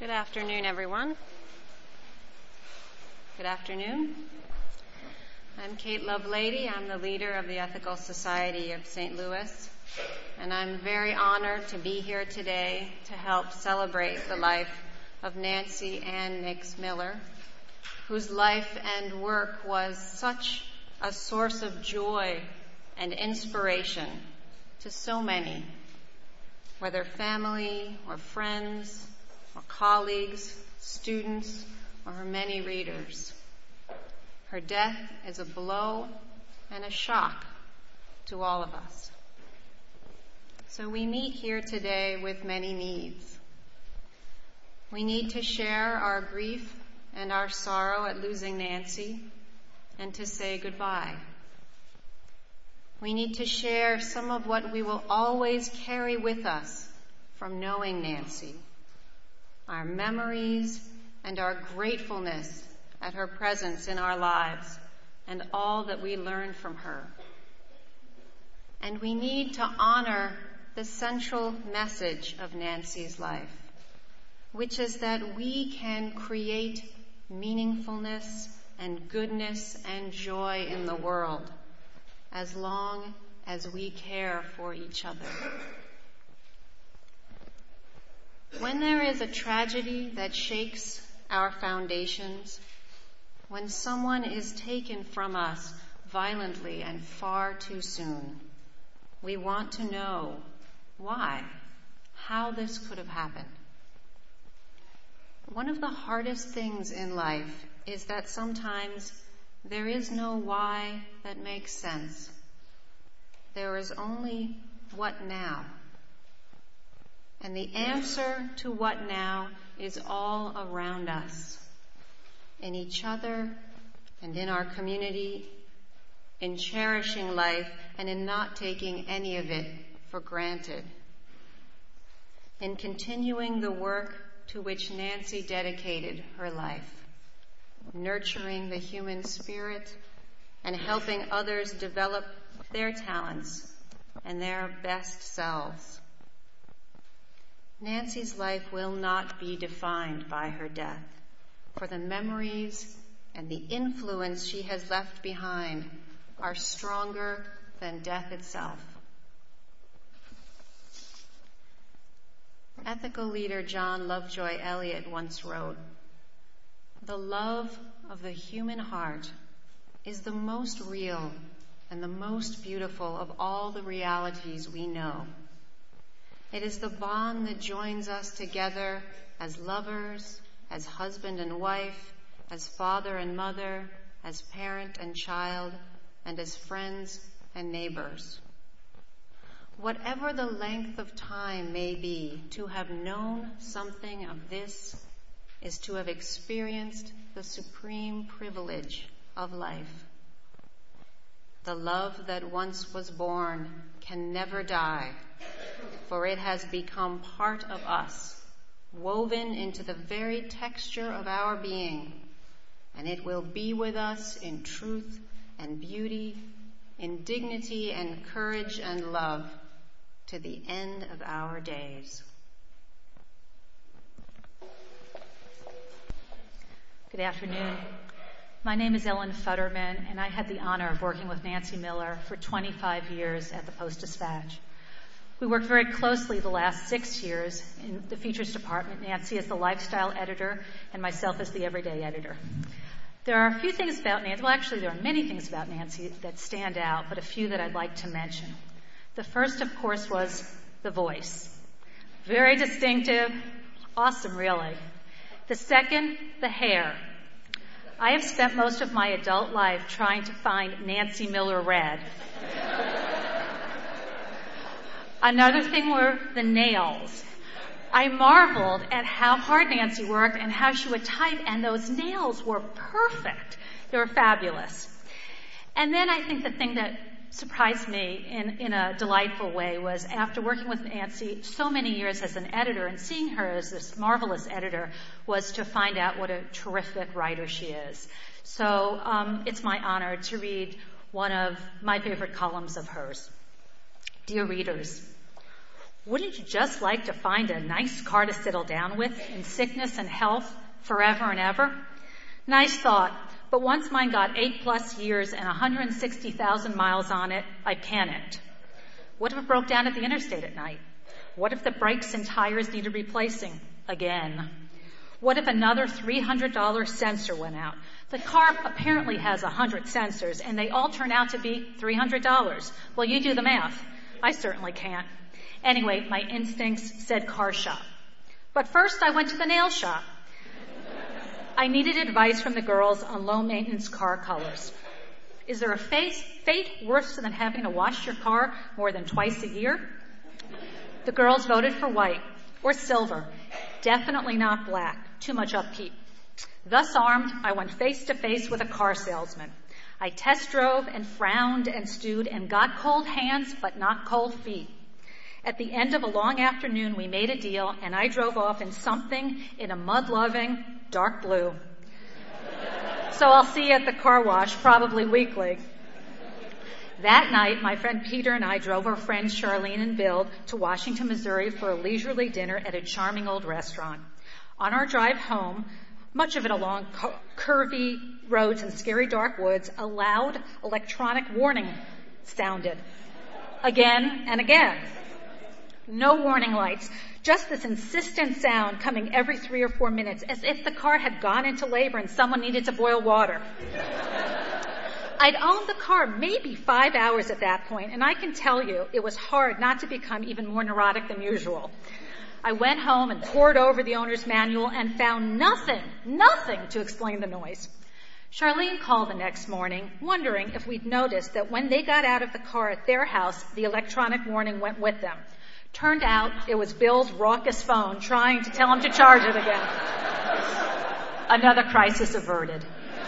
Good afternoon, everyone. Good afternoon. I'm Kate Lovelady. I'm the leader of the Ethical Society of St. Louis, and I'm very honored to be here today to help celebrate the life of Nancy Ann Nix Miller, whose life and work was such a source of joy and inspiration to so many, whether family or friends or colleagues, students, or her many readers. Her death is a blow and a shock to all of us. So we meet here today with many needs. We need to share our grief and our sorrow at losing Nancy and to say goodbye. We need to share some of what we will always carry with us from knowing Nancy, our memories and our gratefulness at her presence in our lives and all that we learned from her. And we need to honor the central message of Nancy's life, which is that we can create meaningfulness and goodness and joy in the world as long as we care for each other. When there is a tragedy that shakes our foundations, when someone is taken from us violently and far too soon, we want to know why, how this could have happened. One of the hardest things in life is that sometimes there is no why that makes sense. There is only what now. And the answer to what now is all around us, in each other and in our community, in cherishing life and in not taking any of it for granted, in continuing the work to which Nancy dedicated her life, nurturing the human spirit and helping others develop their talents and their best selves. Nancy's life will not be defined by her death, for the memories and the influence she has left behind are stronger than death itself. Ethical leader John Lovejoy Elliott once wrote, "The love of the human heart is the most real and the most beautiful of all the realities we know. It is the bond that joins us together as lovers, as husband and wife, as father and mother, as parent and child, and as friends and neighbors. Whatever the length of time may be, to have known something of this is to have experienced the supreme privilege of life. The love that once was born can never die, for it has become part of us, woven into the very texture of our being, and it will be with us in truth and beauty, in dignity and courage and love, to the end of our days." Good afternoon. My name is Ellen Futterman, and I had the honor of working with Nancy Miller for 25 years at the Post-Dispatch. We worked very closely the last 6 years in the features department, Nancy as the lifestyle editor and myself as the everyday editor. There are a few things about Nancy, well actually there are many things about Nancy that stand out, but a few that I'd like to mention. The first, of course, was the voice. Very distinctive, awesome really. The second, the hair. I have spent most of my adult life trying to find Nancy Miller red. Another thing were the nails. I marveled at how hard Nancy worked and how she would type, and those nails were perfect. They were fabulous. And then I think the thing that surprised me in a delightful way was after working with Nancy so many years as an editor and seeing her as this marvelous editor was to find out what a terrific writer she is. So it's my honor to read one of my favorite columns of hers. Dear readers, Wouldn't you just like to find a nice car to settle down with in sickness and health forever and ever? Nice thought, but once mine got 8+ years and 160,000 miles on it, I panicked. What if it broke down at the interstate at night? What if the brakes and tires needed replacing again? What if another $300 sensor went out? The car apparently has 100 sensors, and they all turn out to be $300. Well, you do the math. I certainly can't. Anyway, my instincts said car shop. But first I went to the nail shop. I needed advice from the girls on low-maintenance car colors. Is there a fate worse than having to wash your car more than twice a year? The girls voted for white or silver, definitely not black, too much upkeep. Thus armed, I went face to face with a car salesman. I test drove and frowned and stewed and got cold hands but not cold feet. At the end of a long afternoon, we made a deal, and I drove off in something in a mud-loving dark blue. So I'll see you at the car wash, probably weekly. That night, my friend Peter and I drove our friends Charlene and Bill to Washington, Missouri for a leisurely dinner at a charming old restaurant. On our drive home, much of it along curvy roads and scary dark woods, a loud electronic warning sounded. Again and again. No warning lights, just this insistent sound coming every 3 or 4 minutes, as if the car had gone into labor and someone needed to boil water. I'd owned the car maybe 5 hours at that point, and I can tell you it was hard not to become even more neurotic than usual. I went home and pored over the owner's manual and found nothing to explain the noise. Charlene called the next morning, wondering if we'd noticed that when they got out of the car at their house, the electronic warning went with them. Turned out it was Bill's raucous phone trying to tell him to charge it again. Another crisis averted.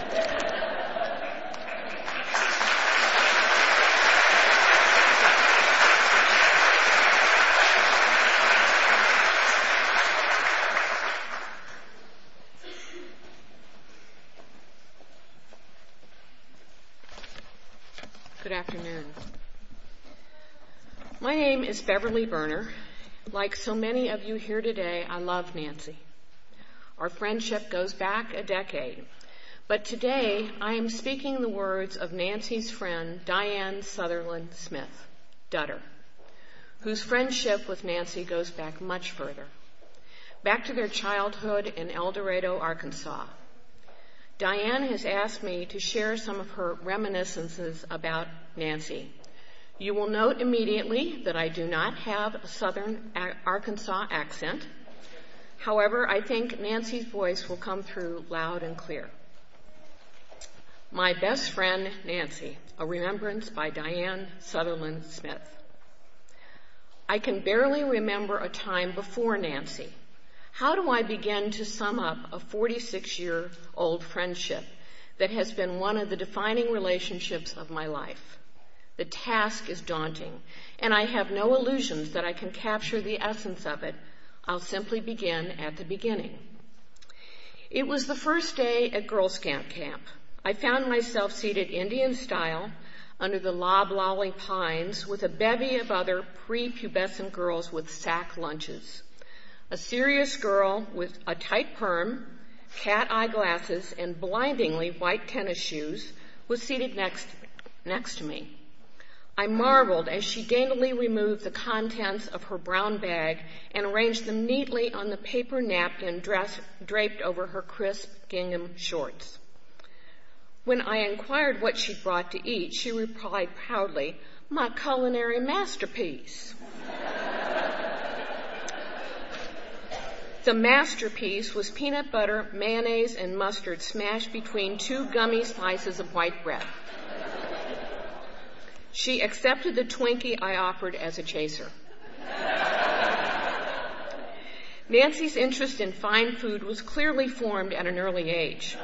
Good afternoon. My name is Beverly Berner. Like so many of you here today, I love Nancy. Our friendship goes back a decade. But today, I am speaking the words of Nancy's friend, Diane Sutherland Smith, Dutter, whose friendship with Nancy goes back much further, back to their childhood in El Dorado, Arkansas. Diane has asked me to share some of her reminiscences about Nancy. You will note immediately that I do not have a Southern Arkansas accent. However, I think Nancy's voice will come through loud and clear. My best friend, Nancy, a remembrance by Diane Sutherland Smith. I can barely remember a time before Nancy. How do I begin to sum up a 46-year-old friendship that has been one of the defining relationships of my life? The task is daunting, and I have no illusions that I can capture the essence of it. I'll simply begin at the beginning. It was the first day at Girl Scout camp. I found myself seated Indian style under the loblolly pines with a bevy of other prepubescent girls with sack lunches. A serious girl with a tight perm, cat eye glasses, and blindingly white tennis shoes was seated next to me. I marveled as she daintily removed the contents of her brown bag and arranged them neatly on the paper napkin draped over her crisp gingham shorts. When I inquired what she'd brought to eat, she replied proudly, "My culinary masterpiece." The masterpiece was peanut butter, mayonnaise, and mustard smashed between 2 gummy slices of white bread. She accepted the Twinkie I offered as a chaser. Nancy's interest in fine food was clearly formed at an early age.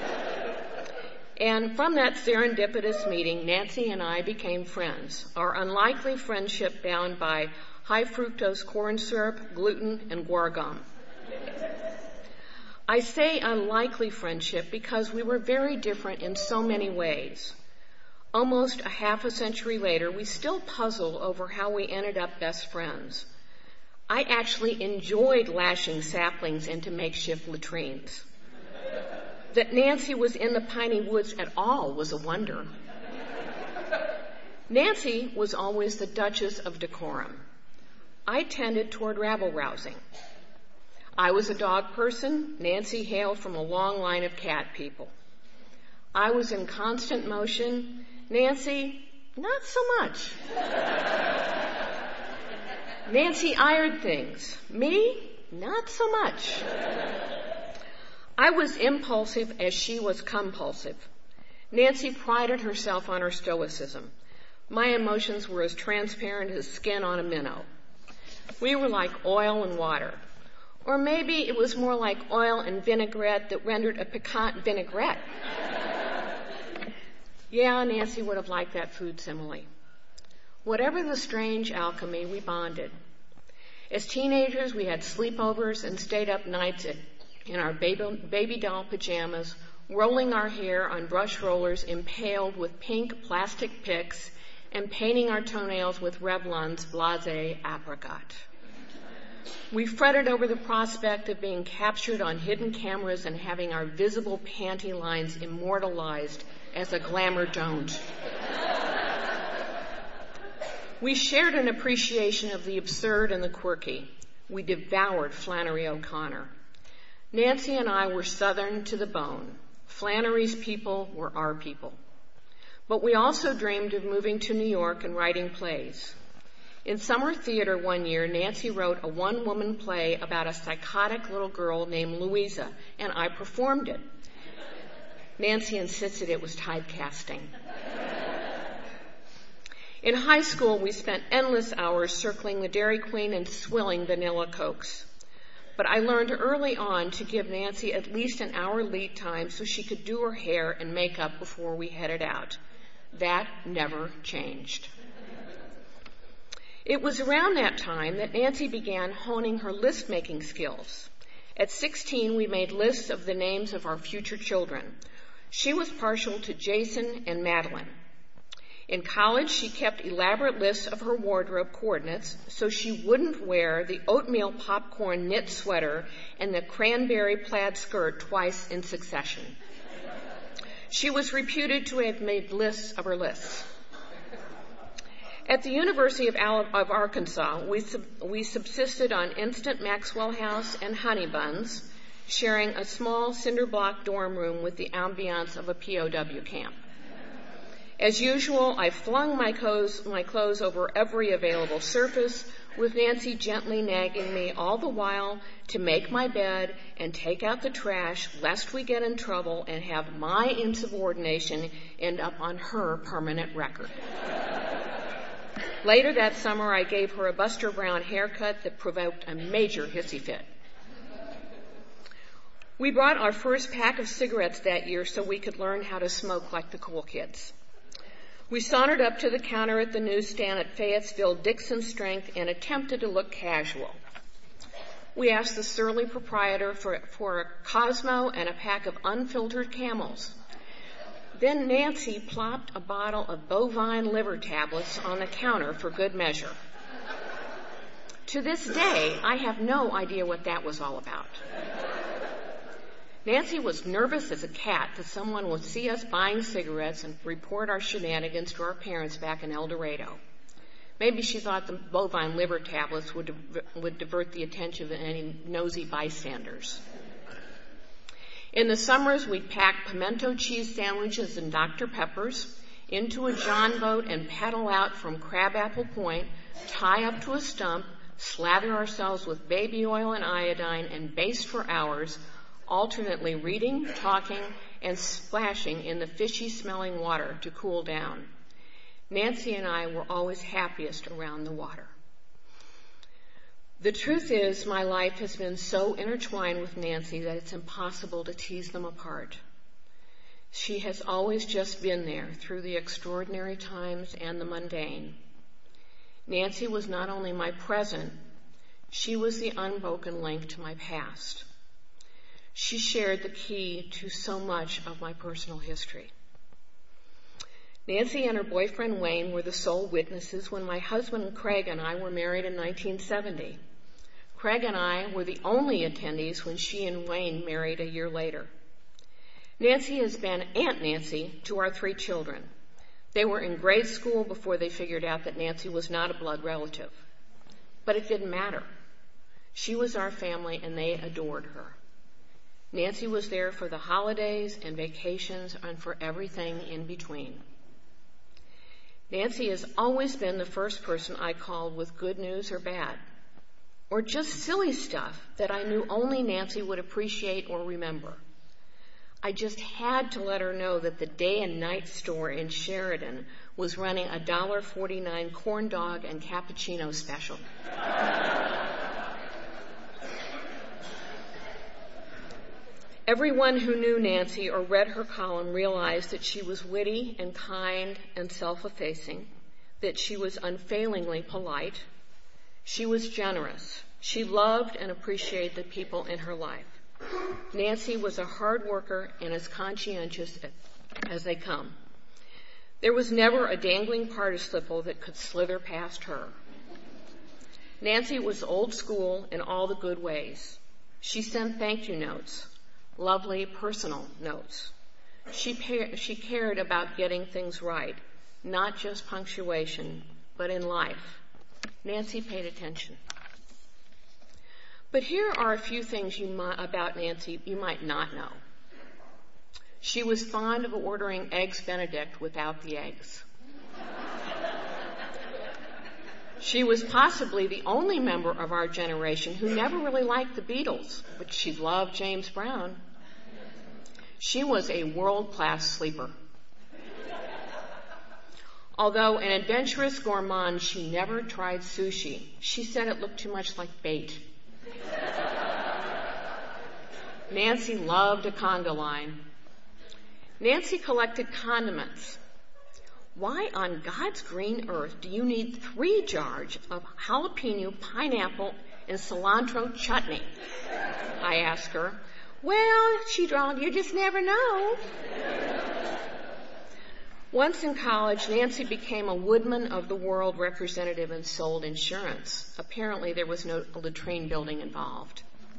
And from that serendipitous meeting, Nancy and I became friends, our unlikely friendship bound by high fructose corn syrup, gluten, and guar gum. I say unlikely friendship because we were very different in so many ways. Almost a half a century later, we still puzzle over how we ended up best friends. I actually enjoyed lashing saplings into makeshift latrines. That Nancy was in the piney woods at all was a wonder. Nancy was always the Duchess of decorum. I tended toward rabble-rousing. I was a dog person. Nancy hailed from a long line of cat people. I was in constant motion. Nancy, not so much. Nancy ironed things. Me, not so much. I was impulsive as she was compulsive. Nancy prided herself on her stoicism. My emotions were as transparent as skin on a minnow. We were like oil and water. Or maybe it was more like oil and vinaigrette that rendered a piquant vinaigrette. Yeah, Nancy would have liked that food simile. Whatever the strange alchemy, we bonded. As teenagers, we had sleepovers and stayed up nights in our baby doll pajamas, rolling our hair on brush rollers impaled with pink plastic picks and painting our toenails with Revlon's Blasé apricot. We fretted over the prospect of being captured on hidden cameras and having our visible panty lines immortalized as a glamour don't. We shared an appreciation of the absurd and the quirky. We devoured Flannery O'Connor. Nancy and I were Southern to the bone. Flannery's people were our people. But we also dreamed of moving to New York and writing plays. In summer theater one year, Nancy wrote a one-woman play about a psychotic little girl named Louisa, and I performed it. Nancy insisted it was typecasting. In high school, we spent endless hours circling the Dairy Queen and swilling vanilla Cokes. But I learned early on to give Nancy at least an hour lead time so she could do her hair and makeup before we headed out. That never changed. It was around that time that Nancy began honing her list-making skills. At 16, we made lists of the names of our future children. She was partial to Jason and Madeline. In college, she kept elaborate lists of her wardrobe coordinates so she wouldn't wear the oatmeal popcorn knit sweater and the cranberry plaid skirt twice in succession. She was reputed to have made lists of her lists. At the University of Arkansas, we subsisted on instant Maxwell House and honey buns, sharing a small cinder block dorm room with the ambiance of a POW camp. As usual, I flung my clothes over every available surface, with Nancy gently nagging me all the while to make my bed and take out the trash, lest we get in trouble and have my insubordination end up on her permanent record. Later that summer, I gave her a Buster Brown haircut that provoked a major hissy fit. We brought our first pack of cigarettes that year so we could learn how to smoke like the cool kids. We sauntered up to the counter at the newsstand at Fayetteville Dixon Strength and attempted to look casual. We asked the surly proprietor for a Cosmo and a pack of unfiltered Camels. Then Nancy plopped a bottle of bovine liver tablets on the counter for good measure. To this day, I have no idea what that was all about. Nancy was nervous as a cat that someone would see us buying cigarettes and report our shenanigans to our parents back in El Dorado. Maybe she thought the bovine liver tablets would divert the attention of any nosy bystanders. In the summers, we'd pack pimento cheese sandwiches and Dr. Peppers into a John boat and paddle out from Crabapple Point, tie up to a stump, slather ourselves with baby oil and iodine, and baste for hours, alternately reading, talking, and splashing in the fishy-smelling water to cool down. Nancy and I were always happiest around the water. The truth is, my life has been so intertwined with Nancy that it's impossible to tease them apart. She has always just been there through the extraordinary times and the mundane. Nancy was not only my present, she was the unbroken link to my past. She shared the key to so much of my personal history. Nancy and her boyfriend Wayne were the sole witnesses when my husband Craig and I were married in 1970. Craig and I were the only attendees when she and Wayne married a year later. Nancy has been Aunt Nancy to our 3 children. They were in grade school before they figured out that Nancy was not a blood relative. But it didn't matter. She was our family and they adored her. Nancy was there for the holidays and vacations and for everything in between. Nancy has always been the first person I called with good news or bad, or just silly stuff that I knew only Nancy would appreciate or remember. I just had to let her know that the day and night store in Sheridan was running a $1.49 corn dog and cappuccino special. Everyone who knew Nancy or read her column realized that she was witty and kind and self-effacing, that she was unfailingly polite. She was generous. She loved and appreciated the people in her life. Nancy was a hard worker and as conscientious as they come. There was never a dangling participle that could slither past her. Nancy was old school in all the good ways. She sent thank you notes, lovely personal notes. She cared about getting things right, not just punctuation, but in life. Nancy paid attention. But here are a few things about Nancy you might not know. She was fond of ordering Eggs Benedict without the eggs. She was possibly the only member of our generation who never really liked the Beatles, but she loved James Brown. She was a world-class sleeper. Although an adventurous gourmand, she never tried sushi. She said it looked too much like bait. Nancy loved a conga line. Nancy collected condiments. Why on God's green earth do you need 3 jars of jalapeno, pineapple, and cilantro chutney? I asked her. Well, she drawled, you just never know. Once in college, Nancy became a Woodman of the World representative and sold insurance. Apparently, there was no latrine building involved.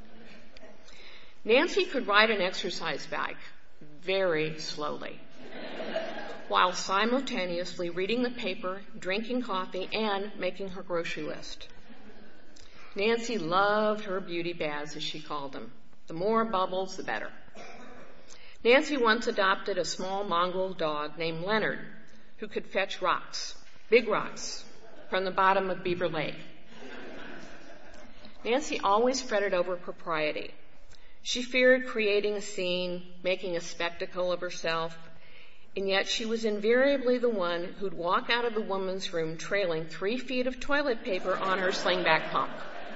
Nancy could ride an exercise bike very slowly, while simultaneously reading the paper, drinking coffee, and making her grocery list. Nancy loved her beauty baths, as she called them. The more bubbles, the better. Nancy once adopted a small mongrel dog named Leonard, who could fetch rocks, big rocks, from the bottom of Beaver Lake. Nancy always fretted over propriety. She feared creating a scene, making a spectacle of herself, and yet she was invariably the one who'd walk out of the woman's room trailing 3 feet of toilet paper on her slingback pump.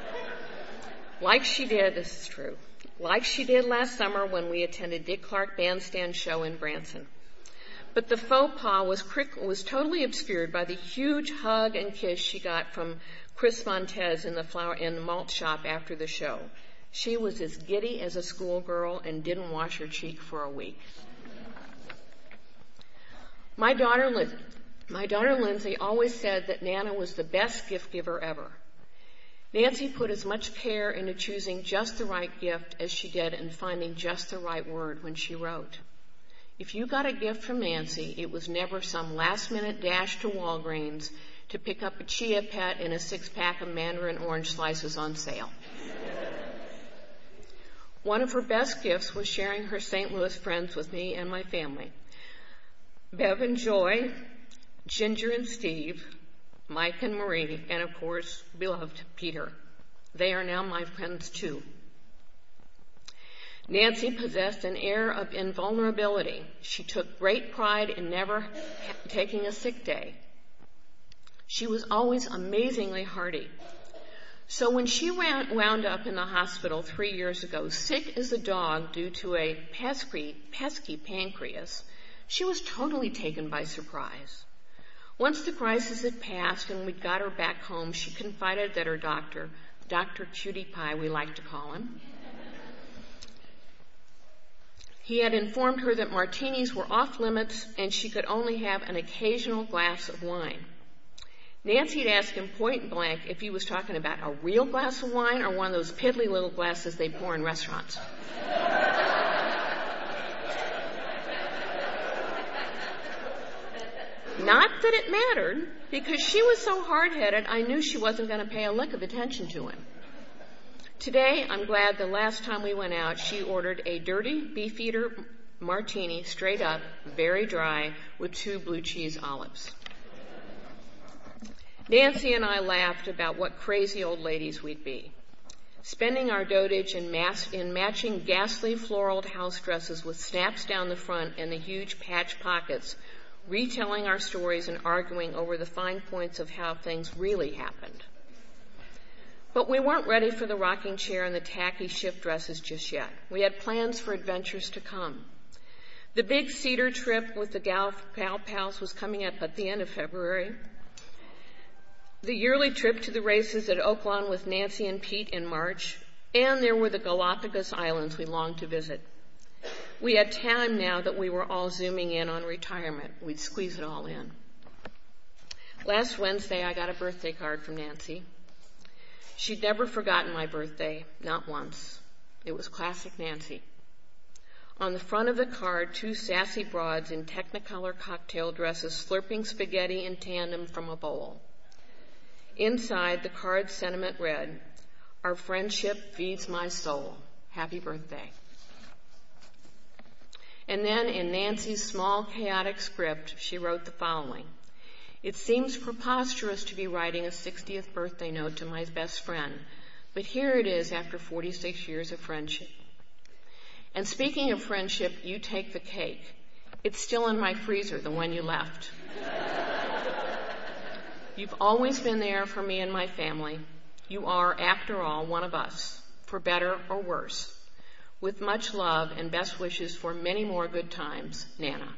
This is true, like she did last summer when we attended Dick Clark Bandstand show in Branson. But the faux pas was totally obscured by the huge hug and kiss she got from Chris Montez in the malt shop after the show. She was as giddy as a schoolgirl and didn't wash her cheek for a week. My daughter Lindsay always said that Nana was the best gift giver ever. Nancy put as much care into choosing just the right gift as she did in finding just the right word when she wrote. If you got a gift from Nancy, it was never some last-minute dash to Walgreens to pick up a Chia Pet and a 6-pack of Mandarin orange slices on sale. One of her best gifts was sharing her St. Louis friends with me and my family. Bev and Joy, Ginger and Steve, Mike and Marie, and of course, beloved Peter. They are now my friends too. Nancy possessed an air of invulnerability. She took great pride in never taking a sick day. She was always amazingly hardy. So when she wound up in the hospital 3 years ago, sick as a dog due to a pesky pancreas, she was totally taken by surprise. Once the crisis had passed and we'd got her back home, she confided that her doctor, Dr. Cutie Pie, we like to call him, he had informed her that martinis were off limits and she could only have an occasional glass of wine. Nancy'd ask him point blank if he was talking about a real glass of wine or one of those piddly little glasses they pour in restaurants. Not that it mattered, because she was so hard-headed, I knew she wasn't going to pay a lick of attention to him. Today, I'm glad the last time we went out, she ordered a dirty Beefeater martini, straight up, very dry, with 2 blue cheese olives. Nancy and I laughed about what crazy old ladies we'd be, spending our dotage in matching ghastly floral house dresses with snaps down the front and the huge patch pockets, retelling our stories and arguing over the fine points of how things really happened. But we weren't ready for the rocking chair and the tacky shift dresses just yet. We had plans for adventures to come. The big cedar trip with the Gal Pals was coming up at the end of February. The yearly trip to the races at Oaklawn with Nancy and Pete in March. And there were the Galapagos Islands we longed to visit. We had time now that we were all zooming in on retirement. We'd squeeze it all in. Last Wednesday, I got a birthday card from Nancy. She'd never forgotten my birthday, not once. It was classic Nancy. On the front of the card, 2 sassy broads in Technicolor cocktail dresses slurping spaghetti in tandem from a bowl. Inside, the card's sentiment read, "Our friendship feeds my soul. Happy birthday." And then in Nancy's small, chaotic script, she wrote the following. "It seems preposterous to be writing a 60th birthday note to my best friend, but here it is after 46 years of friendship. And speaking of friendship, you take the cake. It's still in my freezer, the one you left. You've always been there for me and my family. You are, after all, one of us, for better or worse. With much love and best wishes for many more good times, Nana."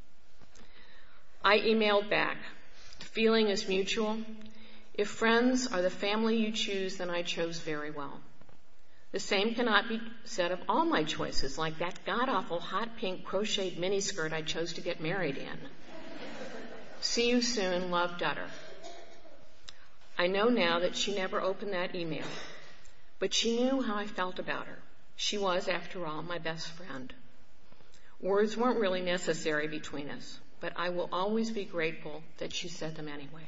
I emailed back. "The feeling is mutual. If friends are the family you choose, then I chose very well. The same cannot be said of all my choices, like that god-awful hot pink crocheted miniskirt I chose to get married in. See you soon, love, Dutter." I know now that she never opened that email, but she knew how I felt about her. She was, after all, my best friend. Words weren't really necessary between us, but I will always be grateful that she said them anyway.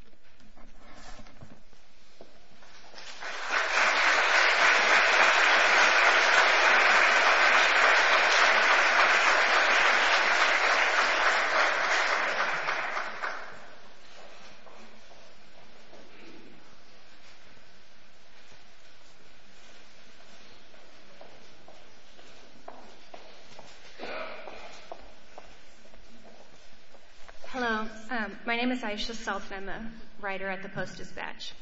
Hello, my name is Aisha Sultan. I'm a writer at the Post-Dispatch.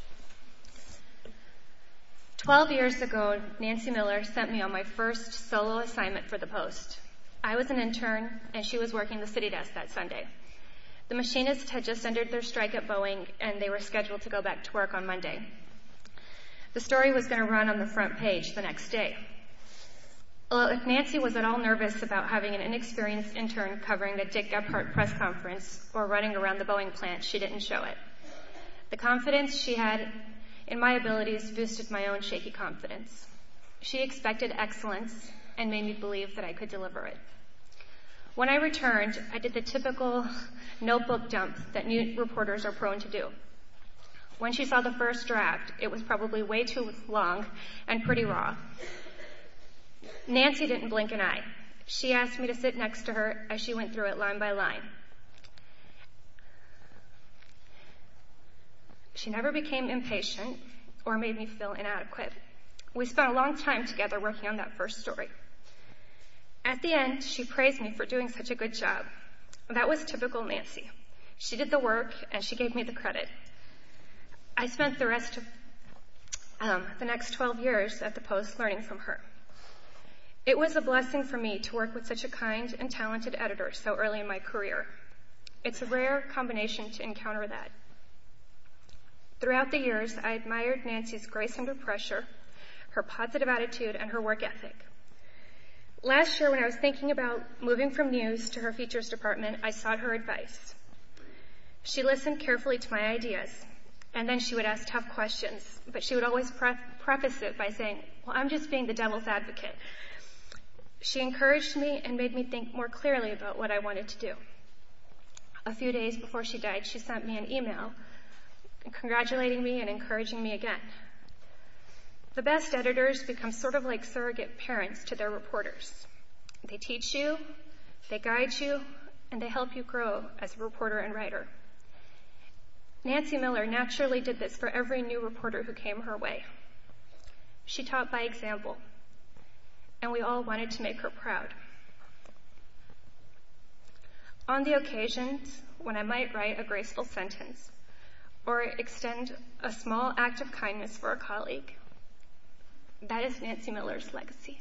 12 years ago, Nancy Miller sent me on my first solo assignment for the Post. I was an intern, and she was working the city desk that Sunday. The machinists had just ended their strike at Boeing, and they were scheduled to go back to work on Monday. The story was going to run on the front page the next day. Well, if Nancy was at all nervous about having an inexperienced intern covering a Dick Gephardt press conference or running around the Boeing plant, she didn't show it. The confidence she had in my abilities boosted my own shaky confidence. She expected excellence and made me believe that I could deliver it. When I returned, I did the typical notebook dump that new reporters are prone to do. When she saw the first draft, it was probably way too long and pretty raw. Nancy didn't blink an eye. She asked me to sit next to her as she went through it line by line. She never became impatient or made me feel inadequate. We spent a long time together working on that first story. At the end, she praised me for doing such a good job. That was typical Nancy. She did the work, and she gave me the credit. I spent the rest of the next 12 years at the Post learning from her. It was a blessing for me to work with such a kind and talented editor so early in my career. It's a rare combination to encounter that. Throughout the years, I admired Nancy's grace under pressure, her positive attitude, and her work ethic. Last year, when I was thinking about moving from news to her features department, I sought her advice. She listened carefully to my ideas, and then she would ask tough questions, but she would always preface it by saying, well, I'm just being the devil's advocate. She encouraged me and made me think more clearly about what I wanted to do. A few days before she died, she sent me an email congratulating me and encouraging me again. The best editors become sort of like surrogate parents to their reporters. They teach you, they guide you, and they help you grow as a reporter and writer. Nancy Miller naturally did this for every new reporter who came her way. She taught by example, and we all wanted to make her proud. On the occasions when I might write a graceful sentence or extend a small act of kindness for a colleague, that is Nancy Miller's legacy.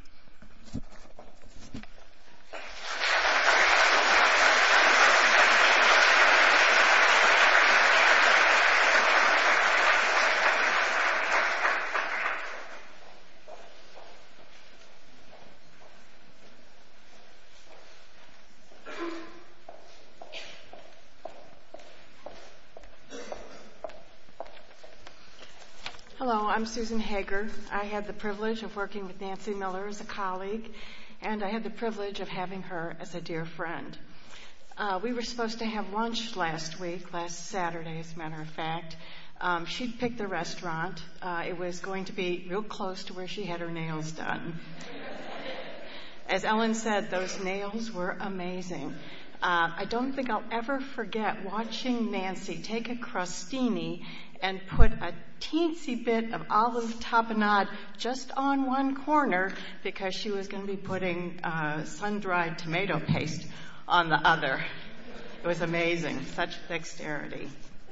Hello, I'm Susan Hager. I had the privilege of working with Nancy Miller as a colleague, and I had the privilege of having her as a dear friend. We were supposed to have lunch last Saturday, as a matter of fact. She'd picked the restaurant. It was going to be real close to where she had her nails done. As Ellen said, those nails were amazing. I don't think I'll ever forget watching Nancy take a crostini and put a teensy bit of olive tapenade just on one corner because she was going to be putting sun-dried tomato paste on the other. It was amazing, such dexterity.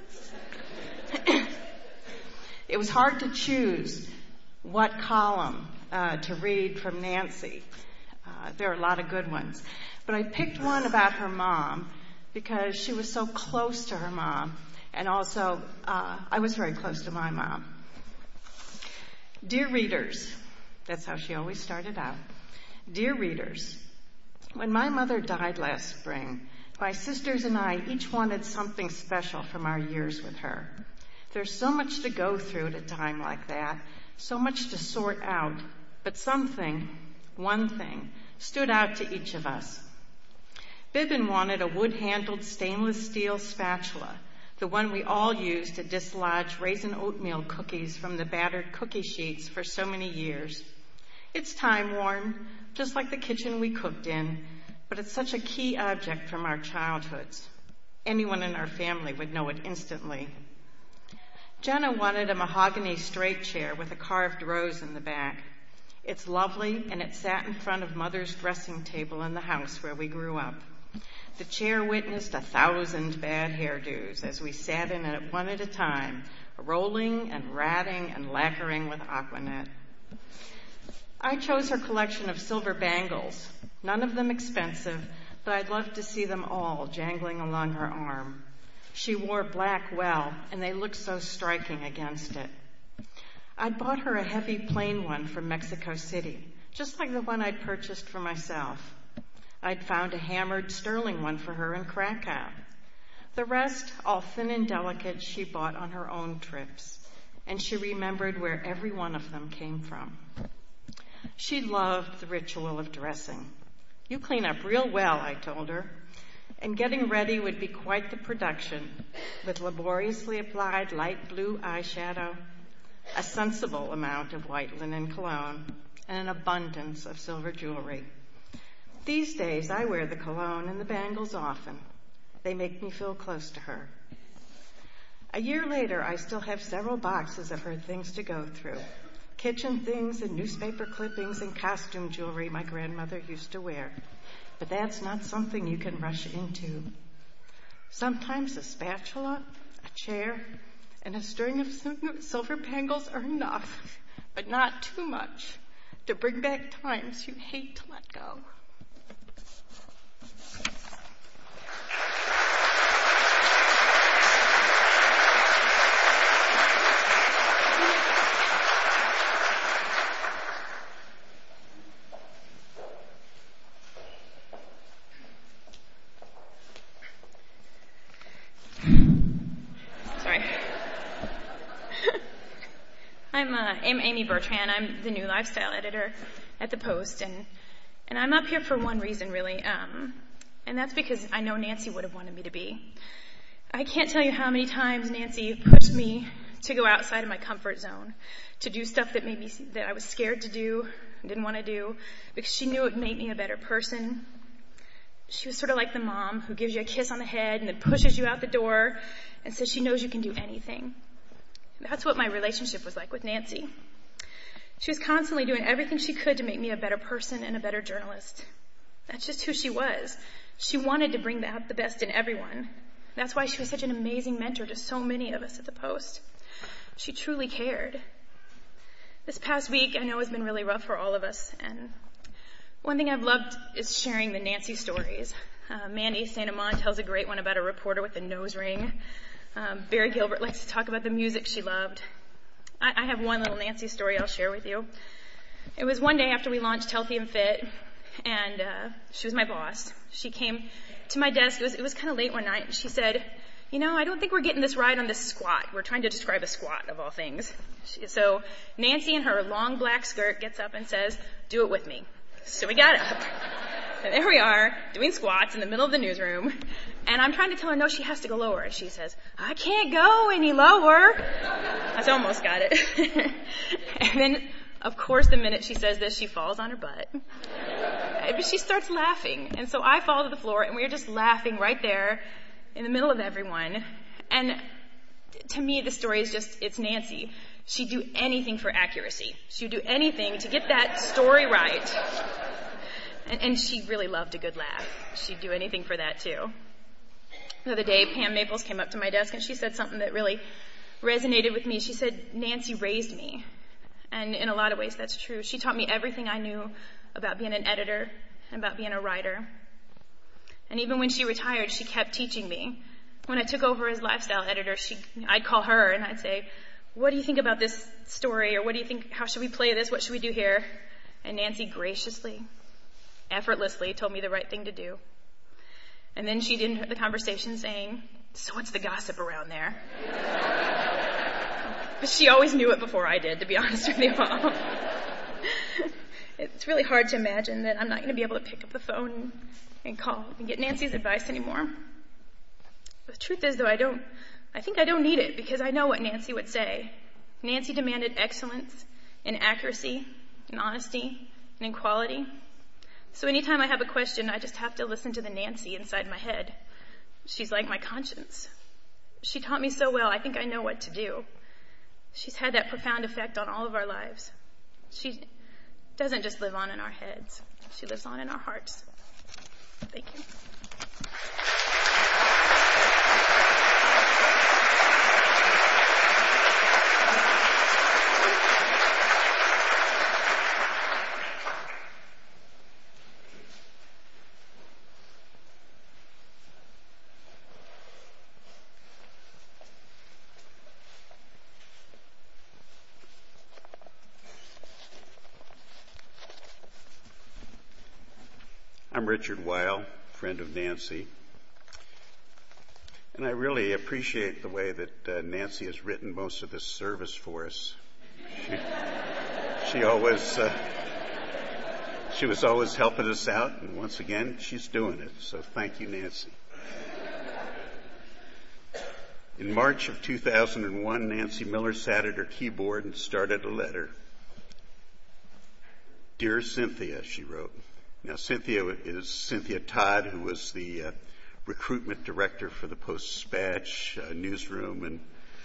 It was hard to choose what column to read from Nancy. There are a lot of good ones. But I picked one about her mom because she was so close to her mom. And also, I was very close to my mom. Dear readers, that's how she always started out. Dear readers, when my mother died last spring, my sisters and I each wanted something special from our years with her. There's so much to go through at a time like that, so much to sort out, but one thing, stood out to each of us. Bibbin wanted a wood-handled stainless steel spatula, the one we all used to dislodge raisin oatmeal cookies from the battered cookie sheets for so many years. It's time-worn, just like the kitchen we cooked in, but it's such a key object from our childhoods. Anyone in our family would know it instantly. Jenna wanted a mahogany straight chair with a carved rose in the back. It's lovely, and it sat in front of Mother's dressing table in the house where we grew up. The chair witnessed 1,000 bad hairdos as we sat in it one at a time, rolling and ratting and lacquering with Aquanet. I chose her collection of silver bangles, none of them expensive, but I'd love to see them all jangling along her arm. She wore black well, and they looked so striking against it. I'd bought her a heavy plain one from Mexico City, just like the one I'd purchased for myself. I'd found a hammered sterling one for her in Krakow. The rest, all thin and delicate, she bought on her own trips, and she remembered where every one of them came from. She loved the ritual of dressing. You clean up real well, I told her, and getting ready would be quite the production, with laboriously applied light blue eyeshadow, a sensible amount of white linen cologne, and an abundance of silver jewelry. These days, I wear the cologne and the bangles often. They make me feel close to her. A year later, I still have several boxes of her things to go through. Kitchen things and newspaper clippings and costume jewelry my grandmother used to wear. But that's not something you can rush into. Sometimes a spatula, a chair, and a string of silver bangles are enough, but not too much, to bring back times you hate to let go. I'm Amy Bertrand. I'm the new lifestyle editor at the Post, and I'm up here for one reason, really, and that's because I know Nancy would have wanted me to be. I can't tell you how many times Nancy pushed me to go outside of my comfort zone, to do stuff that I was scared to do, didn't want to do, because she knew it would make me a better person. She was sort of like the mom who gives you a kiss on the head and then pushes you out the door and says she knows you can do anything. That's what my relationship was like with Nancy. She was constantly doing everything she could to make me a better person and a better journalist. That's just who she was. She wanted to bring out the best in everyone. That's why she was such an amazing mentor to so many of us at the Post. She truly cared. This past week, I know, has been really rough for all of us, and one thing I've loved is sharing the Nancy stories. Mandy St. Amand tells a great one about a reporter with a nose ring. Barry Gilbert likes to talk about the music she loved. I have one little Nancy story I'll share with you. It was one day after we launched Healthy and Fit, and she was my boss. She came to my desk. It was kind of late one night, and she said, I don't think we're getting this right on this squat. We're trying to describe a squat, of all things. So Nancy in her long black skirt gets up and says, do it with me. So we got up. And there we are, doing squats in the middle of the newsroom. And I'm trying to tell her, no, she has to go lower. And she says, I can't go any lower. I almost got it. And then, of course, the minute she says this, she falls on her butt. But she starts laughing. And so I fall to the floor, and we were just laughing right there in the middle of everyone. And to me, the story is just, it's Nancy. She'd do anything for accuracy. She'd do anything to get that story right. And she really loved a good laugh. She'd do anything for that, too. The other day, Pam Maples came up to my desk, and she said something that really resonated with me. She said, Nancy raised me. And in a lot of ways, that's true. She taught me everything I knew about being an editor and about being a writer. And even when she retired, she kept teaching me. When I took over as lifestyle editor, I'd call her, and I'd say, what do you think about this story? Or what do you think, how should we play this? What should we do here? And Nancy graciously, effortlessly told me the right thing to do. And then she'd end the conversation saying, so what's the gossip around there? But she always knew it before I did, to be honest with you all. It's really hard to imagine that I'm not going to be able to pick up the phone and call and get Nancy's advice anymore. The truth is, though, I think I don't need it, because I know what Nancy would say. Nancy demanded excellence and accuracy and honesty and equality. So anytime I have a question, I just have to listen to the Nancy inside my head. She's like my conscience. She taught me so well, I think I know what to do. She's had that profound effect on all of our lives. She doesn't just live on in our heads. She lives on in our hearts. Thank you. I'm Richard Weil, friend of Nancy, and I really appreciate the way that Nancy has written most of this service for us. She was always helping us out, and once again, she's doing it. So thank you, Nancy. In March of 2001, Nancy Miller sat at her keyboard and started a letter. Dear Cynthia, she wrote. Now, Cynthia is Cynthia Todd, who was the recruitment director for the Post-Dispatch newsroom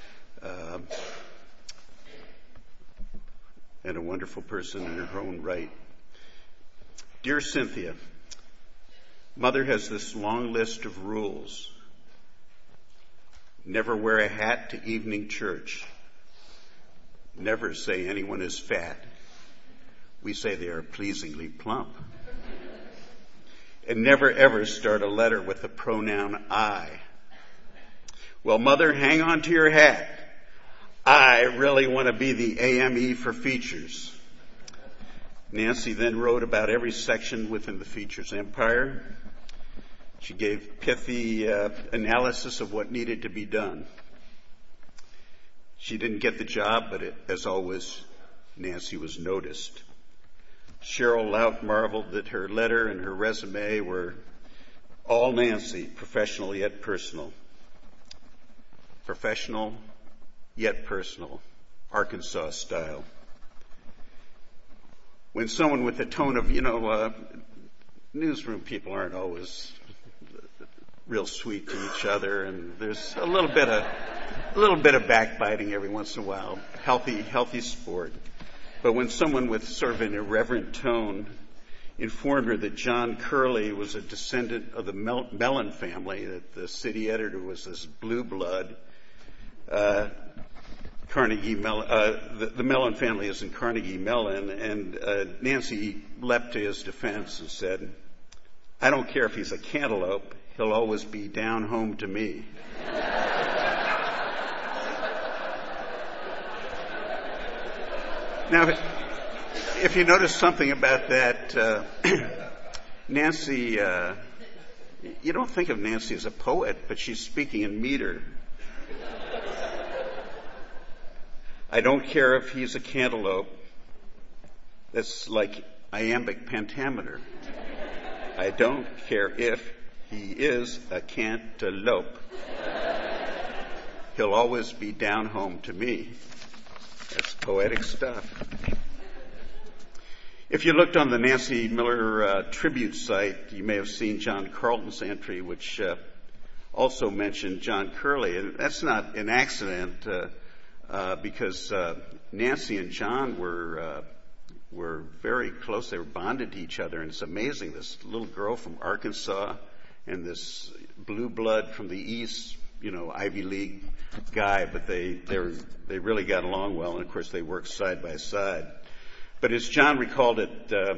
and a wonderful person in her own right. Dear Cynthia, Mother has this long list of rules. Never wear a hat to evening church. Never say anyone is fat. We say they are pleasingly plump. And never ever start a letter with the pronoun I. Well, Mother, hang on to your hat. I really want to be the AME for features. Nancy then wrote about every section within the features empire. She gave pithy analysis of what needed to be done. She didn't get the job, but as always, Nancy was noticed. Cheryl Lout marveled that her letter and her resume were all Nancy, professional yet personal. Professional yet personal, Arkansas style. When someone with the tone of, newsroom people aren't always real sweet to each other, and there's a little bit of backbiting every once in a while. Healthy sport. But when someone with sort of an irreverent tone informed her that John Curley was a descendant of the Mellon family, that the city editor was this blue blood, Carnegie Mellon, the Mellon family is in Carnegie Mellon, and Nancy leapt to his defense and said, "I don't care if he's a cantaloupe, he'll always be down home to me." Now, if you notice something about that, Nancy, you don't think of Nancy as a poet, but she's speaking in meter. I don't care if he's a cantaloupe. That's like iambic pentameter. I don't care if he is a cantaloupe. He'll always be down home to me. That's poetic stuff. If you looked on the Nancy Miller tribute site, you may have seen John Carlton's entry, which also mentioned John Curley. And that's not an accident because Nancy and John were very close. They were bonded to each other, and it's amazing. This little girl from Arkansas and this blue blood from the East, Ivy League guy, but they really got along well, and of course they worked side by side. But as John recalled it,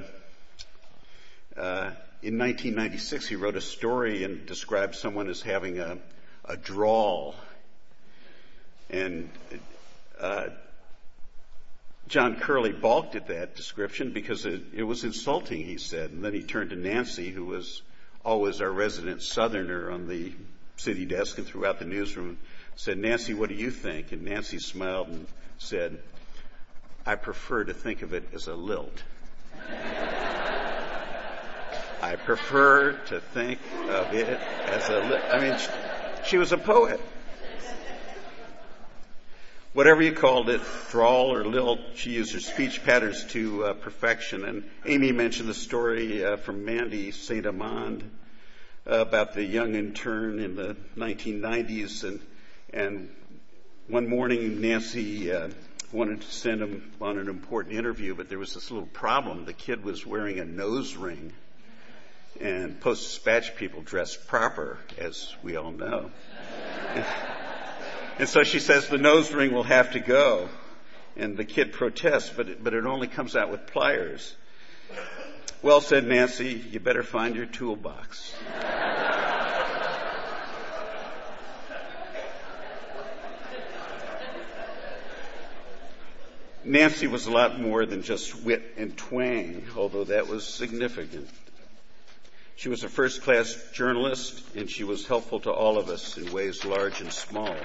in 1996 he wrote a story and described someone as having a drawl, and John Curley balked at that description because it was insulting, he said. And then he turned to Nancy, who was always our resident Southerner on the city desk and throughout the newsroom, said, "Nancy, what do you think?" And Nancy smiled and said, "I prefer to think of it as a lilt." I prefer to think of it as a lilt. I mean, she was a poet. Whatever you called it, drawl or lilt, she used her speech patterns to perfection. And Amy mentioned the story from Mandy St. Amand about the young intern in the 1990s. And one morning, Nancy wanted to send him on an important interview, but there was this little problem. The kid was wearing a nose ring. And Post-Dispatch people dress proper, as we all know. And so she says the nose ring will have to go. And the kid protests, but it only comes out with pliers. "Well," said Nancy, "you better find your toolbox." Nancy was a lot more than just wit and twang, although that was significant. She was a first-class journalist, and she was helpful to all of us in ways large and small.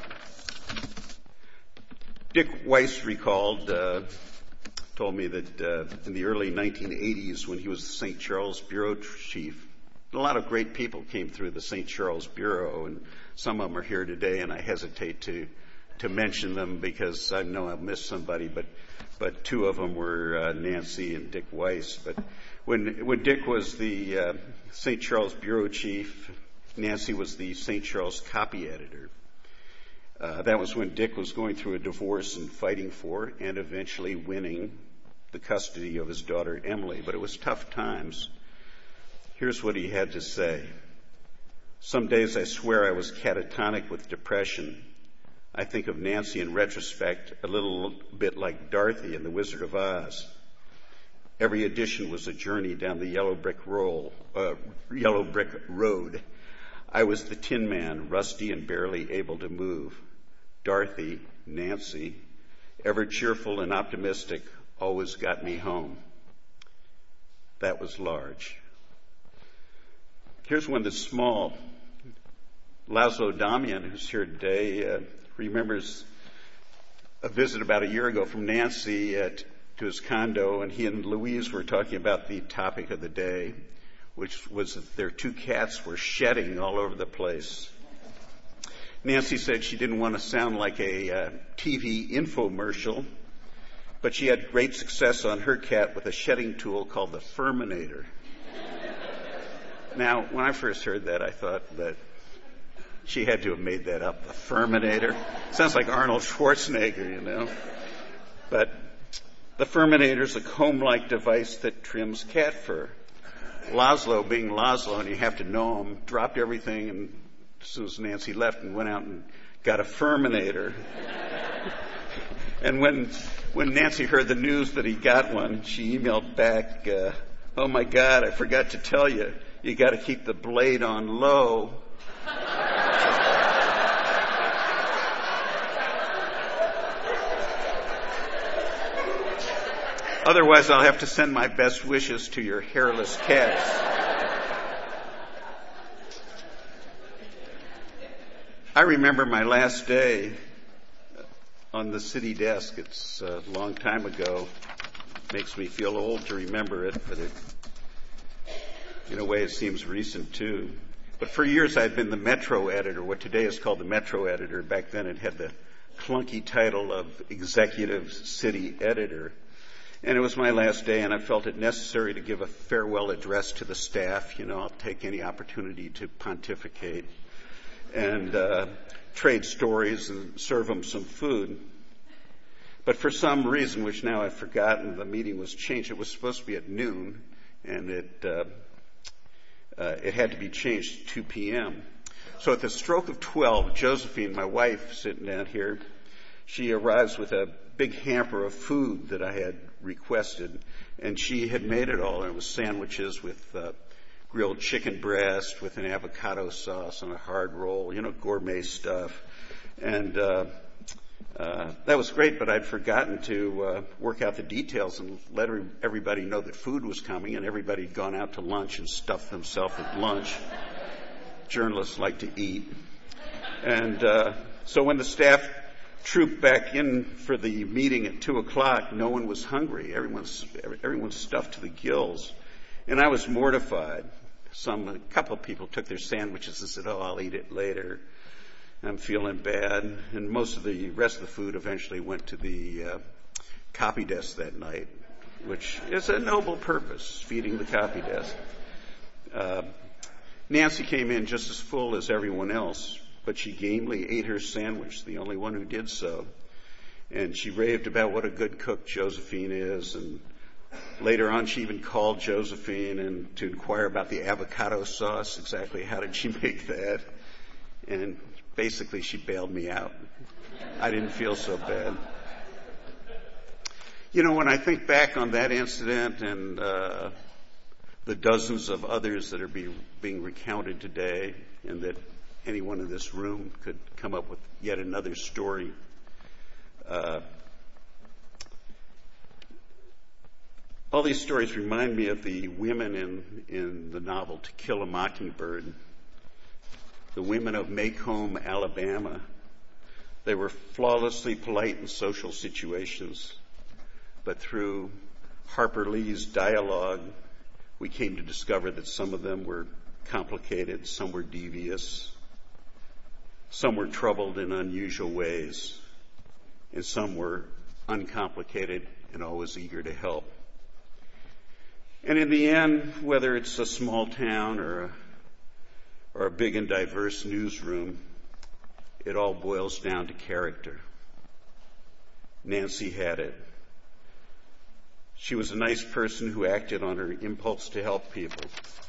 Dick Weiss told me that in the early 1980s, when he was the St. Charles bureau chief, a lot of great people came through the St. Charles bureau, and some of them are here today, and I hesitate to mention them because I know I've missed somebody, but two of them were Nancy and Dick Weiss. But when Dick was the St. Charles bureau chief, Nancy was the St. Charles copy editor. That was when Dick was going through a divorce and fighting for and eventually winning the custody of his daughter Emily. But it was tough times. Here's what he had to say. "Some days I swear I was catatonic with depression. I think of Nancy in retrospect a little bit like Dorothy in The Wizard of Oz. Every edition was a journey down the yellow brick road. I was the Tin Man, rusty and barely able to move. Dorothy, Nancy, ever cheerful and optimistic, always got me home." That was large. Here's one that's small. Laszlo Damian, who's here today, remembers a visit about a year ago from Nancy to his condo, and he and Louise were talking about the topic of the day, which was that their 2 cats were shedding all over the place. Nancy said she didn't want to sound like a TV infomercial, but she had great success on her cat with a shedding tool called the Furminator. Now, when I first heard that, I thought that she had to have made that up, the Furminator. Sounds like Arnold Schwarzenegger, you know. But the Furminator is a comb-like device that trims cat fur. Laszlo, being Laszlo, and you have to know him, dropped everything and as soon as Nancy left and went out and got a Furminator. And when Nancy heard the news that he got one, she emailed back, oh my God, I forgot to tell you, you got to keep the blade on low. Otherwise, I'll have to send my best wishes to your hairless cats. I remember my last day on the city desk. It's a long time ago. Makes me feel old to remember it, but in a way it seems recent too. But for years I'd been the Metro editor, what today is called the Metro editor. Back then it had the clunky title of executive city editor. And it was my last day, and I felt it necessary to give a farewell address to the staff. You know, I'll take any opportunity to pontificate and trade stories and serve them some food. But for some reason, which now I've forgotten, the meeting was changed. It was supposed to be at noon, and it had to be changed to 2 p.m. So at the stroke of 12, Josephine, my wife, sitting down here, she arrives with a big hamper of food that I had requested, and she had made it all. It was sandwiches with grilled chicken breast with an avocado sauce on a hard roll, you know, gourmet stuff. And that was great, but I'd forgotten to work out the details and let everybody know that food was coming, and everybody had gone out to lunch and stuffed themselves at lunch. Journalists like to eat. And so when the staff trooped back in for the meeting at 2 o'clock, no one was hungry. Everyone's stuffed to the gills. And I was mortified. A couple of people took their sandwiches and said, oh, I'll eat it later. I'm feeling bad. And most of the rest of the food eventually went to the copy desk that night, which is a noble purpose, feeding the copy desk. Nancy came in just as full as everyone else, but she gamely ate her sandwich, the only one who did so. And she raved about what a good cook Josephine is, and later on she even called Josephine and to inquire about the avocado sauce, exactly how did she make that. And basically she bailed me out. I didn't feel so bad. You know, when I think back on that incident and the dozens of others that are being recounted today, and that anyone in this room could come up with yet another story. All these stories remind me of the women in the novel To Kill a Mockingbird, the women of Macomb, Alabama. They were flawlessly polite in social situations, but through Harper Lee's dialogue, we came to discover that some of them were complicated, some were devious, some were troubled in unusual ways, and some were uncomplicated and always eager to help. And in the end, whether it's a small town or a big and diverse newsroom, it all boils down to character. Nancy had it. She was a nice person who acted on her impulse to help people.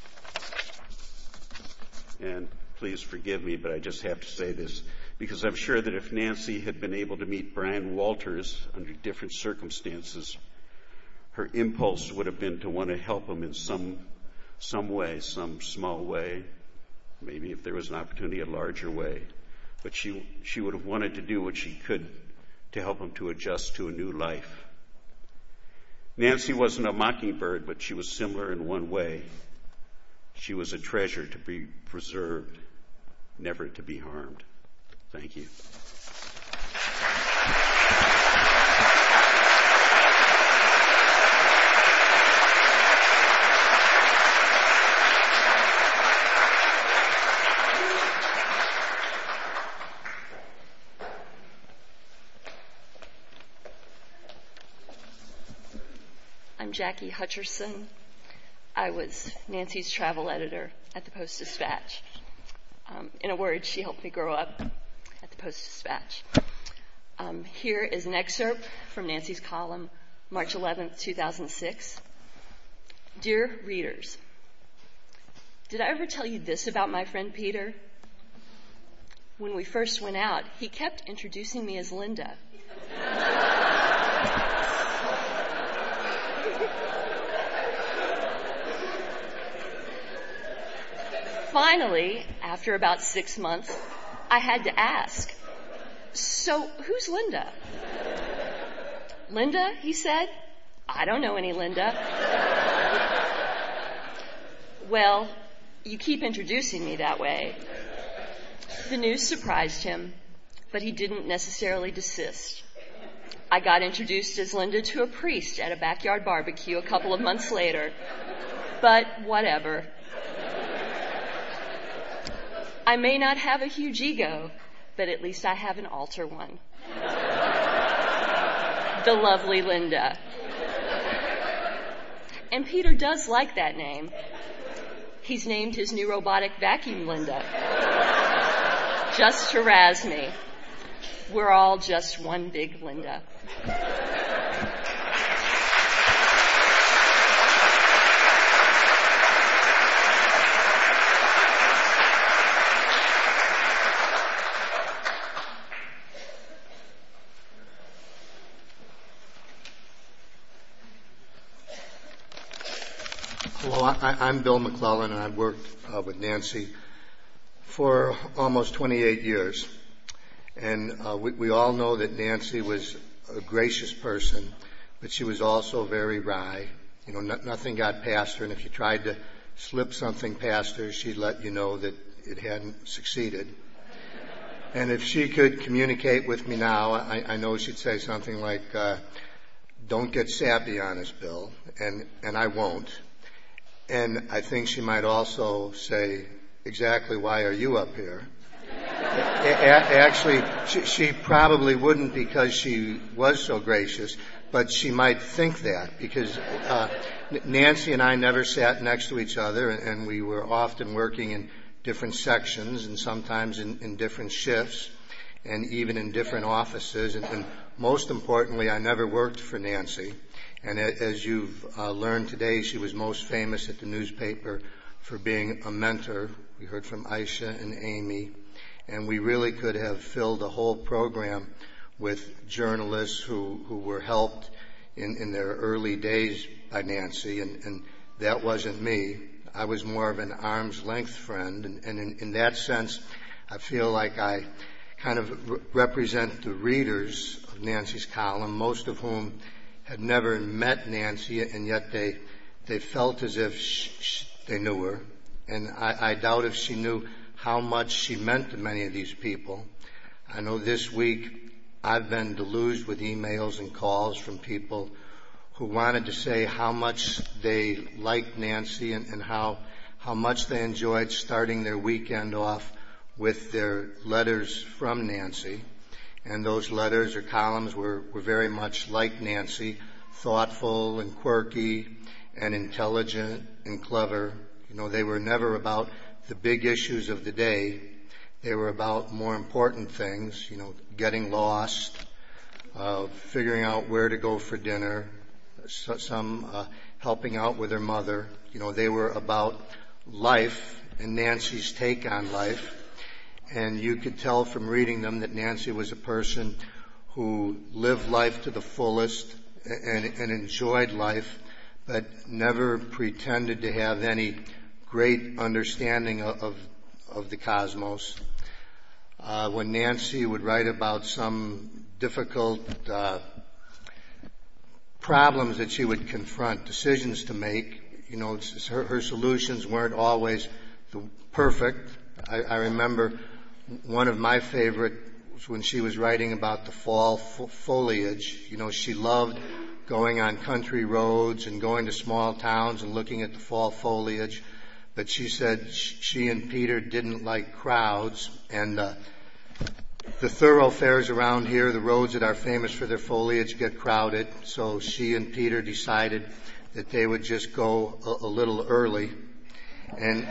And please forgive me, but I just have to say this, because I'm sure that if Nancy had been able to meet Brian Walters under different circumstances, her impulse would have been to want to help him in some way, some small way, maybe if there was an opportunity, a larger way. But she would have wanted to do what she could to help him to adjust to a new life. Nancy wasn't a mockingbird, but she was similar in one way. She was a treasure to be preserved, never to be harmed. Thank you. I'm Jackie Hutcherson. I was Nancy's travel editor at the Post-Dispatch. In a word, she helped me grow up at the Post-Dispatch. Here is an excerpt from Nancy's column, March 11th, 2006. Dear readers, did I ever tell you this about my friend Peter? When we first went out, he kept introducing me as Linda. Finally, after about 6 months, I had to ask, so who's Linda? Linda, he said. I don't know any Linda. Well, you keep introducing me that way. The news surprised him, but he didn't necessarily desist. I got introduced as Linda to a priest at a backyard barbecue a couple of months later. But whatever. I may not have a huge ego, but at least I have an altar one. The lovely Linda. And Peter does like that name. He's named his new robotic vacuum Linda. Just to razz me. We're all just one big Linda. Hello, I'm Bill McClellan, and I've worked with Nancy for almost 28 years. And we all know that Nancy was a gracious person, but she was also very wry. You know, nothing got past her, and if you tried to slip something past her, she'd let you know that it hadn't succeeded. And if she could communicate with me now, I know she'd say something like, don't get sappy on us, Bill, and I won't. And I think she might also say, exactly why are you up here? Actually, she probably wouldn't because she was so gracious, but she might think that because Nancy and I never sat next to each other, and we were often working in different sections and sometimes in different shifts and even in different offices. And most importantly, I never worked for Nancy. And as you've learned today, she was most famous at the newspaper for being a mentor. We heard from Aisha and Amy. And we really could have filled a whole program with journalists who were helped in their early days by Nancy. And that wasn't me. I was more of an arm's length friend. And in that sense, I feel like I kind of represent the readers of Nancy's column, most of whom had never met Nancy, and yet they felt as if they knew her. And I doubt if she knew how much she meant to many of these people. I know this week I've been deluged with emails and calls from people who wanted to say how much they liked Nancy and how much they enjoyed starting their weekend off with their letters from Nancy. And those letters or columns were very much like Nancy, thoughtful and quirky and intelligent and clever. You know, they were never about the big issues of the day. They were about more important things, you know, getting lost, figuring out where to go for dinner, some helping out with their mother. You know, they were about life and Nancy's take on life. And you could tell from reading them that Nancy was a person who lived life to the fullest and enjoyed life, but never pretended to have any great understanding of the cosmos. When Nancy would write about some difficult problems that she would confront, decisions to make, you know, her solutions weren't always perfect. I remember one of my favorite was when she was writing about the fall foliage. You know, she loved going on country roads and going to small towns and looking at the fall foliage. But she said she and Peter didn't like crowds, and the thoroughfares around here, the roads that are famous for their foliage, get crowded. So she and Peter decided that they would just go a little early. And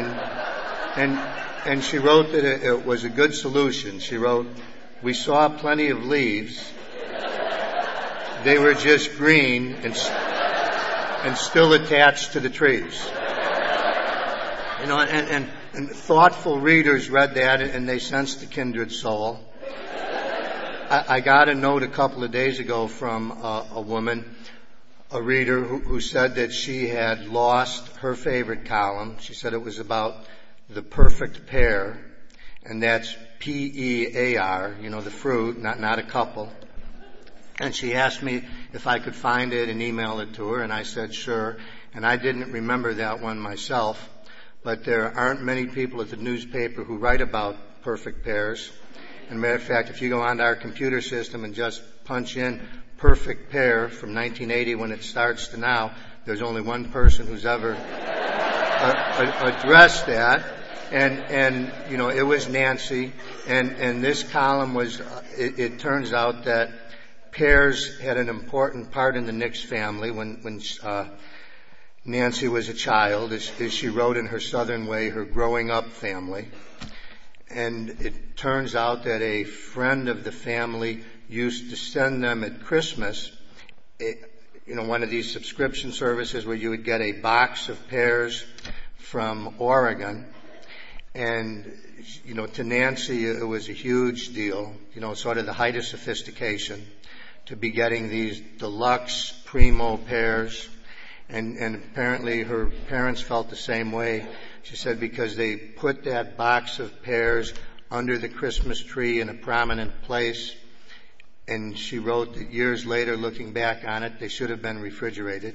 she wrote that it was a good solution. She wrote, "We saw plenty of leaves. They were just green and still attached to the trees." You know, and thoughtful readers read that and they sensed the kindred soul. I got a note a couple of days ago from a woman, a reader, who said that she had lost her favorite column. She said it was about the perfect pear, and that's P-E-A-R, you know, the fruit, not a couple. And she asked me if I could find it and email it to her, and I said sure. And I didn't remember that one myself, but there aren't many people at the newspaper who write about perfect pears. As a matter of fact, if you go onto our computer system and just punch in perfect pear from 1980 when it starts to now, there's only one person who's ever addressed that. And you know, it was Nancy. And this column was, it turns out that pears had an important part in the Nix family when Nancy was a child, as she wrote in her Southern way, her growing up family. And it turns out that a friend of the family used to send them at Christmas, one of these subscription services where you would get a box of pears from Oregon. And, you know, to Nancy it was a huge deal, you know, sort of the height of sophistication, to be getting these deluxe primo pears. And apparently her parents felt the same way. She said because they put that box of pears under the Christmas tree in a prominent place. And she wrote that years later, looking back on it, they should have been refrigerated.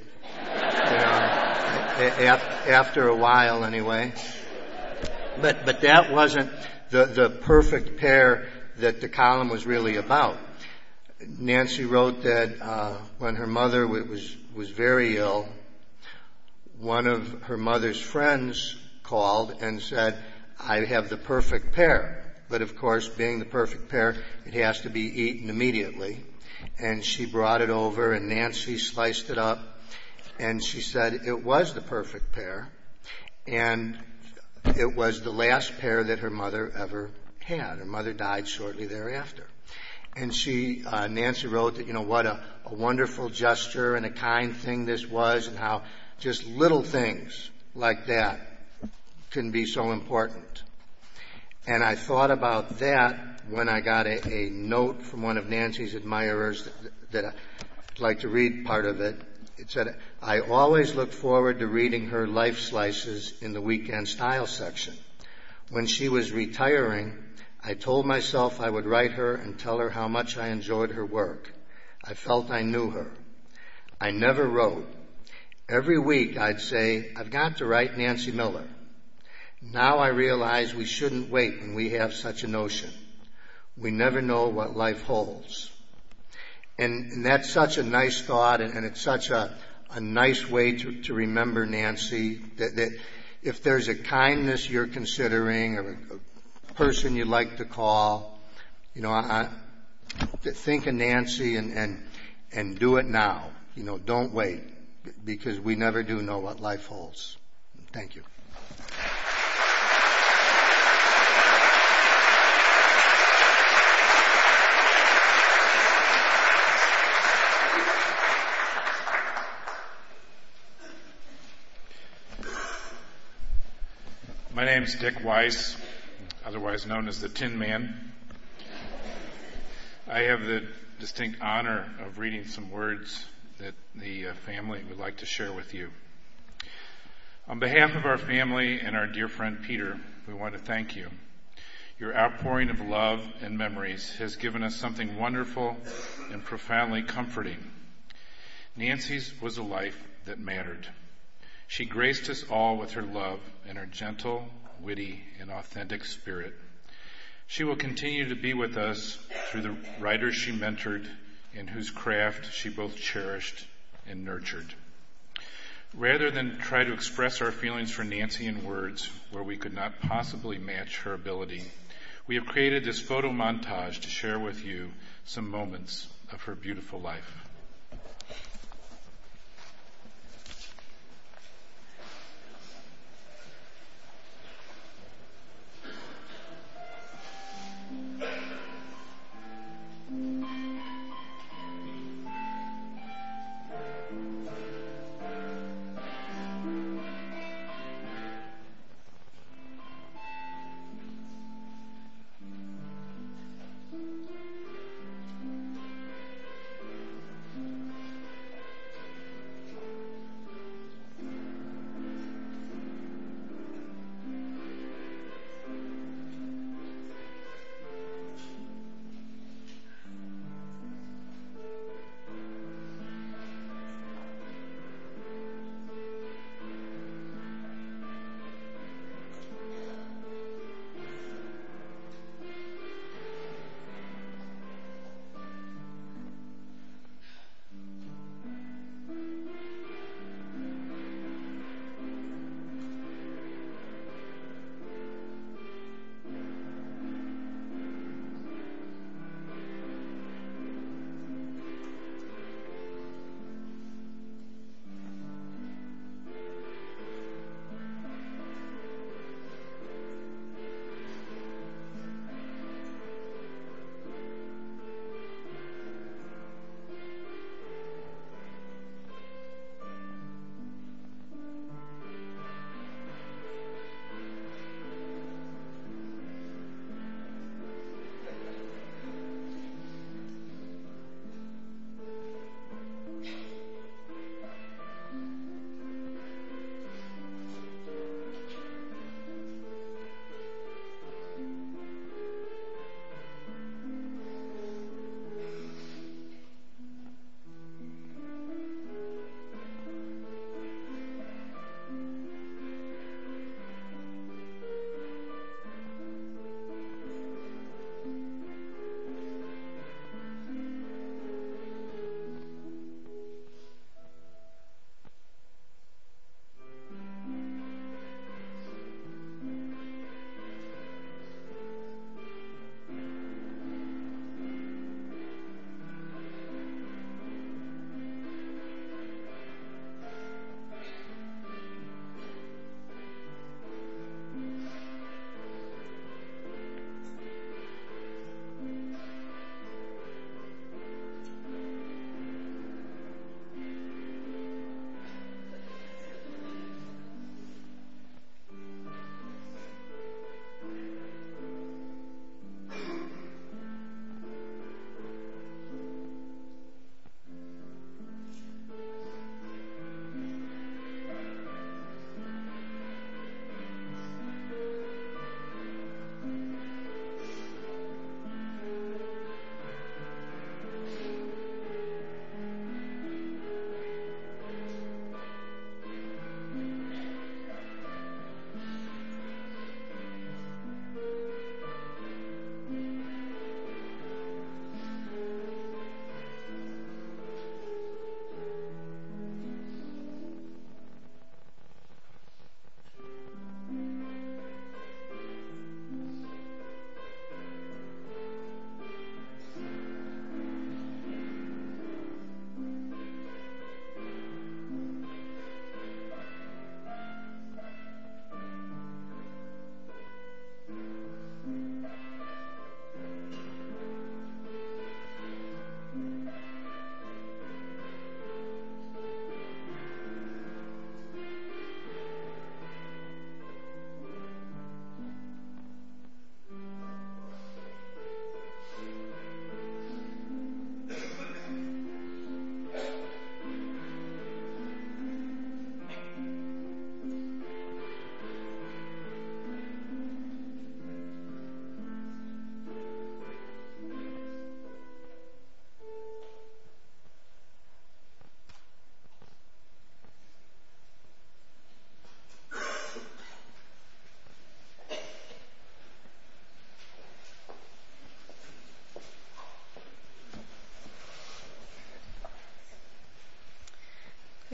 After a while anyway. But that wasn't the perfect pear that the column was really about. Nancy wrote that when her mother was very ill, one of her mother's friends called and said, "I have the perfect pear." But of course, being the perfect pear, it has to be eaten immediately. And she brought it over and Nancy sliced it up and she said it was the perfect pear. And it was the last pear that her mother ever had. Her mother died shortly thereafter. And Nancy wrote that, you know, what a wonderful gesture and a kind thing this was, and how just little things like that can be so important. And I thought about that when I got a note from one of Nancy's admirers that I'd like to read part of it. It said, "I always look forward to reading her life slices in the weekend style section. When she was retiring, I told myself I would write her and tell her how much I enjoyed her work. I felt I knew her. I never wrote. Every week I'd say, I've got to write Nancy Miller. Now I realize we shouldn't wait when we have such a notion. We never know what life holds." And that's such a nice thought, and it's such a nice way to remember Nancy, that if there's a kindness you're considering or a person you'd like to call, you know, think of Nancy and do it now. You know, don't wait, because we never do know what life holds. Thank you. My name's Dick Weiss, otherwise known as the Tin Man. I have the distinct honor of reading some words that the family would like to share with you. On behalf of our family and our dear friend Peter, we want to thank you. Your outpouring of love and memories has given us something wonderful and profoundly comforting. Nancy's was a life that mattered. She graced us all with her love and her gentle, witty, and authentic spirit. She will continue to be with us through the writers she mentored and whose craft she both cherished and nurtured. Rather than try to express our feelings for Nancy in words where we could not possibly match her ability, we have created this photo montage to share with you some moments of her beautiful life.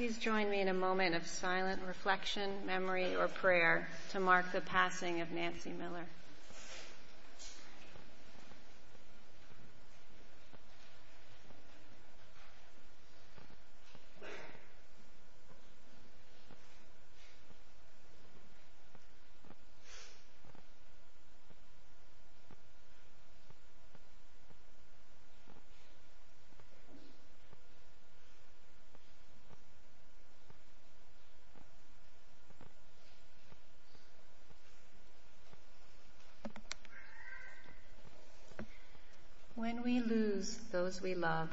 please join me in a moment of silent reflection, memory, or prayer to mark the passing of Nancy Miller. When we lose those we love,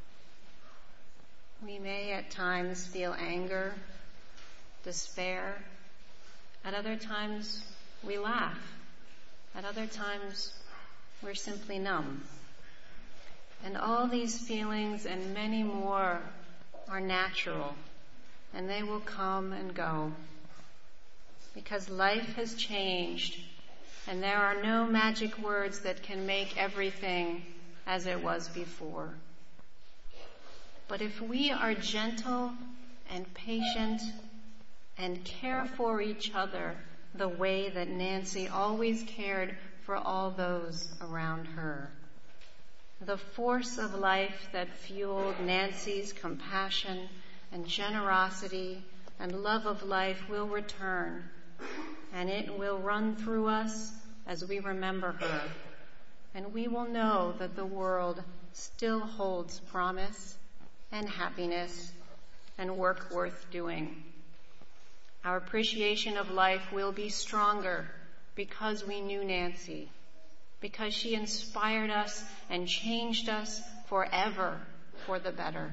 we may at times feel anger, despair. At other times, we laugh. At other times, we're simply numb. And all these feelings and many more are natural, and they will come and go. Because life has changed, and there are no magic words that can make everything as it was before. But if we are gentle and patient and care for each other the way that Nancy always cared for all those around her, the force of life that fueled Nancy's compassion and generosity and love of life will return, and it will run through us as we remember her. And we will know that the world still holds promise and happiness and work worth doing. Our appreciation of life will be stronger because we knew Nancy, because she inspired us and changed us forever for the better.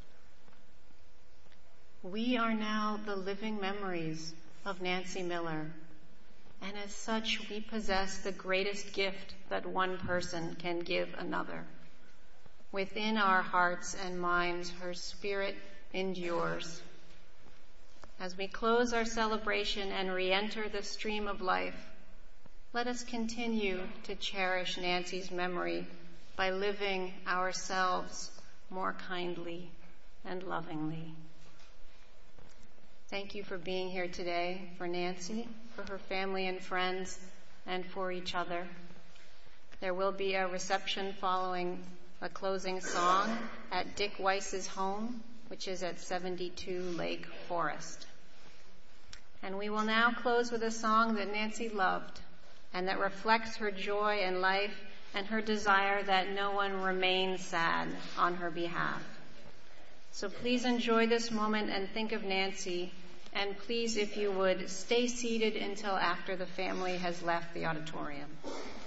We are now the living memories of Nancy Miller. And as such, we possess the greatest gift that one person can give another. Within our hearts and minds, her spirit endures. As we close our celebration and re-enter the stream of life, let us continue to cherish Nancy's memory by living ourselves more kindly and lovingly. Thank you for being here today, for Nancy, for her family and friends, and for each other. There will be a reception following a closing song at Dick Weiss's home, which is at 72 Lake Forest. And we will now close with a song that Nancy loved and that reflects her joy in life and her desire that no one remain sad on her behalf. So please enjoy this moment and think of Nancy. And please, if you would, stay seated until after the family has left the auditorium.